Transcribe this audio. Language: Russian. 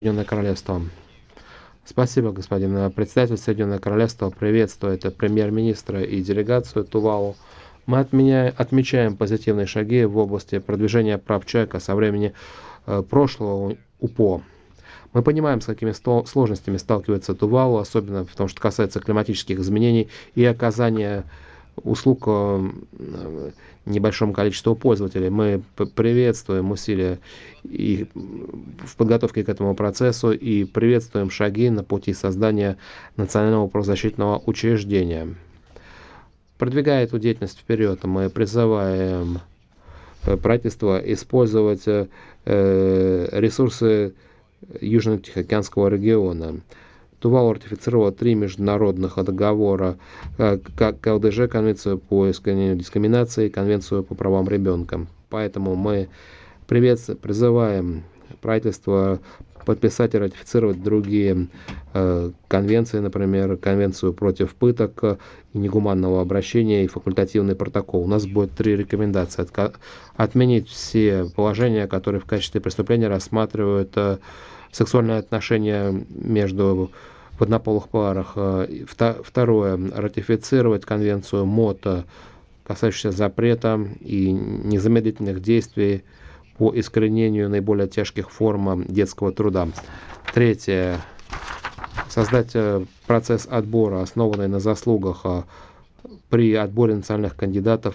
Соединенное Королевство. Спасибо, господин председатель. Соединенное Королевство приветствует премьер-министра и делегацию Тувалу. Мы отмечаем позитивные шаги в области продвижения прав человека со времени прошлого УПО. Мы понимаем, с какими сложностями сталкивается Тувалу, особенно в том, что касается климатических изменений и оказания услуг небольшому количеству пользователей. Мы приветствуем усилия и в подготовке к этому процессу и приветствуем шаги на пути создания национального правозащитного учреждения. Продвигая эту деятельность вперед, мы призываем правительство использовать ресурсы Южно-Тихоокеанского региона. Тувалу ратифицировала 3 международных договора: КЛДЖ, Конвенцию по искоренению дискриминации, Конвенцию по правам ребенка. Поэтому мы призываем правительство подписать и ратифицировать другие конвенции, например, Конвенцию против пыток и негуманного обращения и факультативный протокол. У нас будет 3 рекомендации. Отменить все положения, которые в качестве преступления рассматривают сексуальные отношения между в однополых парах. Второе. Ратифицировать конвенцию МОТО, касающуюся запрета и незамедлительных действий по искоренению наиболее тяжких форм детского труда. Третье. Создать процесс отбора, основанный на заслугах при отборе национальных кандидатов